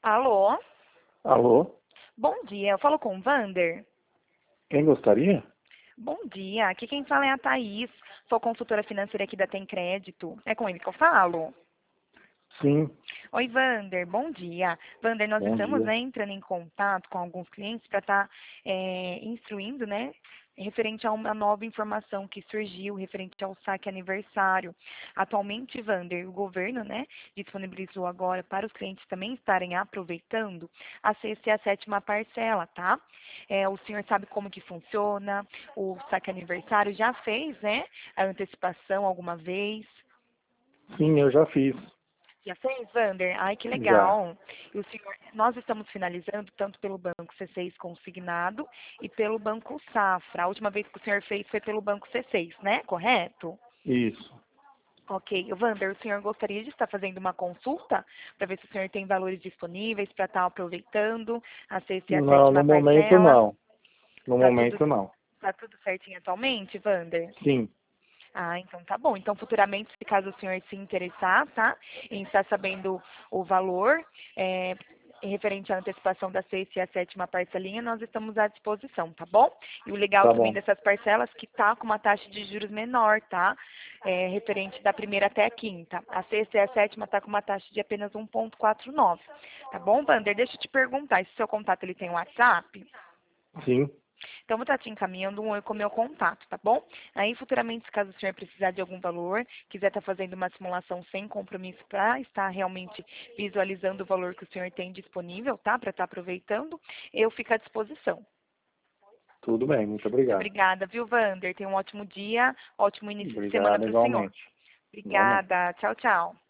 Alô? Alô? Bom dia, eu falo com o Vander. Quem gostaria? Bom dia, aqui quem fala é a Thaís, sou consultora financeira aqui da Tem Crédito. É com ele que eu falo? Sim, Oi, Vander, bom dia. Vander, nós bom estamos, dia. né, entrando em contato com alguns clientes para estar instruindo, né, referente a uma nova informação que surgiu, referente ao saque aniversário. Atualmente, Vander, o governo, né, disponibilizou agora para os clientes também estarem aproveitando a sexta e a sétima parcela, tá? O senhor sabe como que funciona o saque aniversário? Já fez, né, a antecipação alguma vez? Sim, eu já fiz. Já fez, Vander? Ai, que Já. legal. E o senhor, nós estamos finalizando tanto pelo Banco C6 consignado e pelo Banco Safra. A última vez que o senhor fez foi pelo Banco C6, né? Correto? Isso. Ok. Vander, o senhor gostaria de estar fazendo uma consulta para ver se o senhor tem valores disponíveis para estar aproveitando a sexta e a Não, no sétima momento parcela? não. No Tá tudo, momento não. tá tudo certinho atualmente, Vander? Sim, Ah, então tá bom. Então, futuramente, se caso o senhor se interessar, tá? Em estar sabendo o valor, em referente à antecipação da sexta e a sétima parcelinha, nós estamos à disposição, tá bom? E o legal tá também bom. dessas parcelas que tá com uma taxa de juros menor, tá? Referente da primeira até a quinta. A sexta e a sétima tá com uma taxa de apenas 1,49. Tá bom, Vander? Deixa eu te perguntar, esse seu contato ele tem um WhatsApp? Sim, Então, vou estar te encaminhando com o meu contato, tá bom? Aí, futuramente, se caso o senhor precisar de algum valor, quiser estar fazendo uma simulação sem compromisso para estar realmente visualizando o valor que o senhor tem disponível, tá? Para estar aproveitando, eu fico à disposição. tudo bem. Muito Muito obrigado. obrigada, viu, Vander? Tenha um ótimo dia, ótimo início de semana Obrigado para o senhor. igualmente. Igualmente. Obrigada. Tchau, tchau.